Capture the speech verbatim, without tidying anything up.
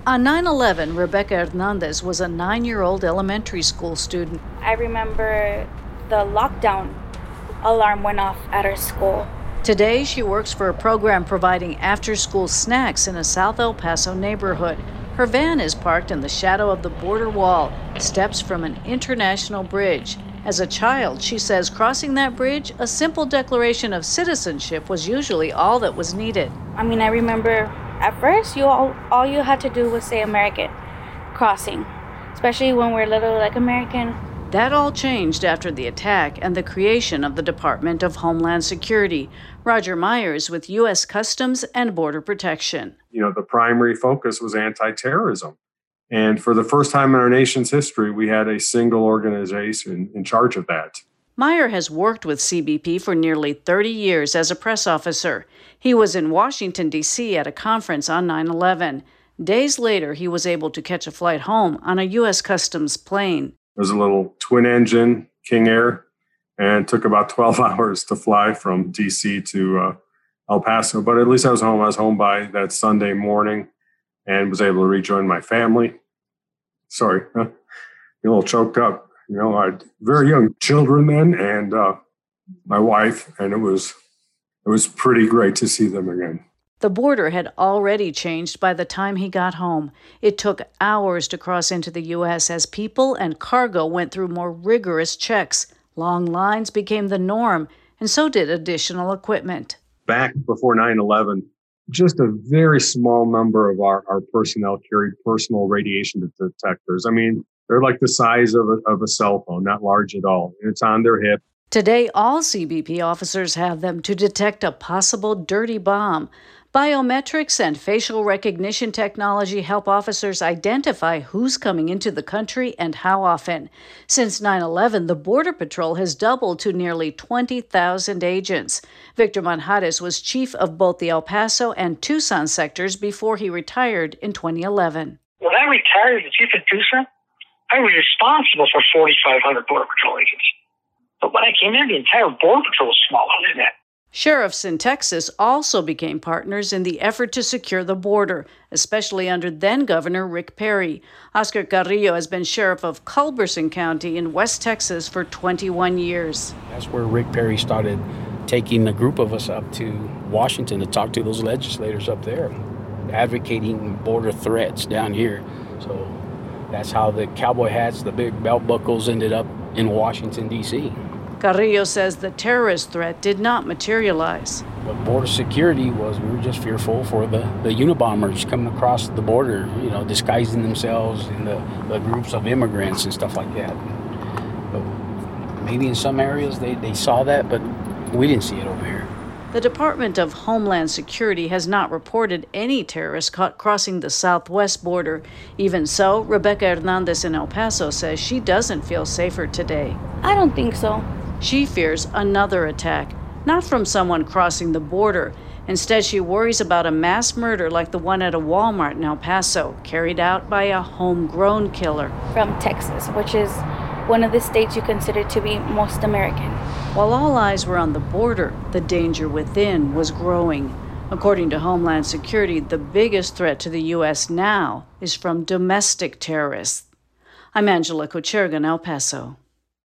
On nine eleven, Rebecca Hernandez was a nine-year-old elementary school student. I remember the lockdown alarm went off at our school. Today, she works for a program providing after-school snacks in a South El Paso neighborhood. Her van is parked in the shadow of the border wall, steps from an international bridge. As a child, she says crossing that bridge, a simple declaration of citizenship was usually all that was needed. I mean, I remember at first, you all, all you had to do was say American crossing, especially when we're little, like American. That all changed after the attack and the creation of the Department of Homeland Security. Roger Myers with U S Customs and Border Protection. You know, the primary focus was anti-terrorism. And for the first time in our nation's history, we had a single organization in charge of that. Meyer has worked with C B P for nearly thirty years as a press officer. He was in Washington, D C at a conference on nine eleven. Days later, he was able to catch a flight home on a U S Customs plane. It was a little twin-engine King Air, and it took about twelve hours to fly from D C to uh, El Paso. But at least I was home. I was home by that Sunday morning and was able to rejoin my family. Sorry, huh? a little choked up. You know, I had very young children then, and uh, my wife, and it was it was pretty great to see them again. The border had already changed by the time he got home. It took hours to cross into the U S as people and cargo went through more rigorous checks. Long lines became the norm, and so did additional equipment. Back before nine eleven, just a very small number of our, our personnel carried personal radiation detectors. I mean, they're like the size of a, of a cell phone, not large at all. It's on their hip. Today, all C B P officers have them to detect a possible dirty bomb. Biometrics and facial recognition technology help officers identify who's coming into the country and how often. Since nine eleven, the Border Patrol has doubled to nearly twenty thousand agents. Victor Manjares was chief of both the El Paso and Tucson sectors before he retired in twenty eleven. When I retired as chief of Tucson, I was responsible for forty-five hundred Border Patrol agents. But when I came in, the entire Border Patrol was smaller than that. Sheriffs in Texas also became partners in the effort to secure the border, especially under then-Governor Rick Perry. Oscar Carrillo has been sheriff of Culberson County in West Texas for twenty-one years. That's where Rick Perry started taking a group of us up to Washington to talk to those legislators up there, advocating border threats down here. So that's how the cowboy hats, the big belt buckles ended up in Washington, D C Carrillo says the terrorist threat did not materialize. But border security was, we were just fearful for the, the Unabomers coming across the border, you know, disguising themselves in the, the groups of immigrants and stuff like that. But maybe in some areas they, they saw that, but we didn't see it over here. The Department of Homeland Security has not reported any terrorists caught crossing the southwest border. Even so, Rebecca Hernandez in El Paso says she doesn't feel safer today. I don't think so. She fears another attack, not from someone crossing the border. Instead, she worries about a mass murder like the one at a Walmart in El Paso, carried out by a homegrown killer. From Texas, which is one of the states you consider to be most American. While all eyes were on the border, the danger within was growing. According to Homeland Security, the biggest threat to the U S now is from domestic terrorists. I'm Angela Kocherga in El Paso.